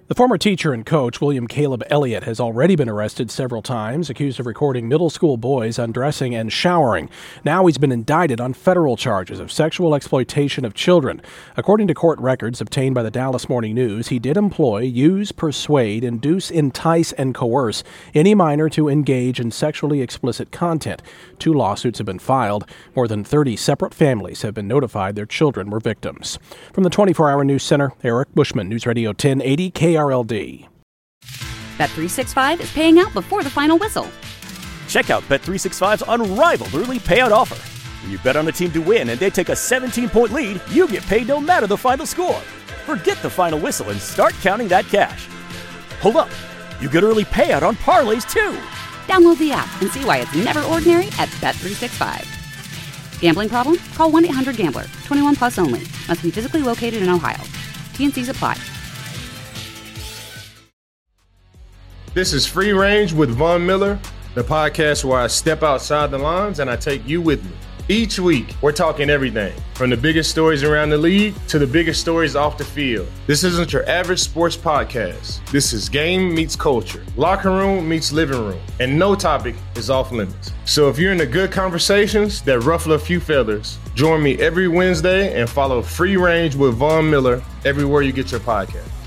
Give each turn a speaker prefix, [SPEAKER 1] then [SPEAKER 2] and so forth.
[SPEAKER 1] The former teacher and coach, William Caleb Elliott, has already been arrested several times, accused of recording middle school boys undressing and showering. Now he's been indicted on federal charges of sexual exploitation of children. According to court records obtained by the Dallas Morning News, he did employ, use, persuade, induce, entice, and coerce any minor to engage in sexually explicit content. 2 lawsuits have been filed. More than 30 separate families have been notified their children were victims. From the 24-Hour News Center, Eric Bushman, News Radio 1080 KRLD.
[SPEAKER 2] Bet365 is paying out before the final whistle.
[SPEAKER 3] Check out Bet365's unrivaled early payout offer. When you bet on a team to win and they take a 17-point lead, you get paid no matter the final score. Forget the final whistle and start counting that cash. Hold up. You get early payout on parlays, too.
[SPEAKER 2] Download the app and see why it's never ordinary at Bet365. Gambling problem? Call 1-800-GAMBLER. 21 plus only. Must be physically located in Ohio. T&Cs apply.
[SPEAKER 4] This is Free Range with Von Miller, the podcast where I step outside the lines and I take you with me. Each week, we're talking everything, from the biggest stories around the league to the biggest stories off the field. This isn't your average sports podcast. This is game meets culture, locker room meets living room, and no topic is off limits. So if you're into good conversations that ruffle a few feathers, join me every Wednesday and follow Free Range with Von Miller everywhere you get your podcast.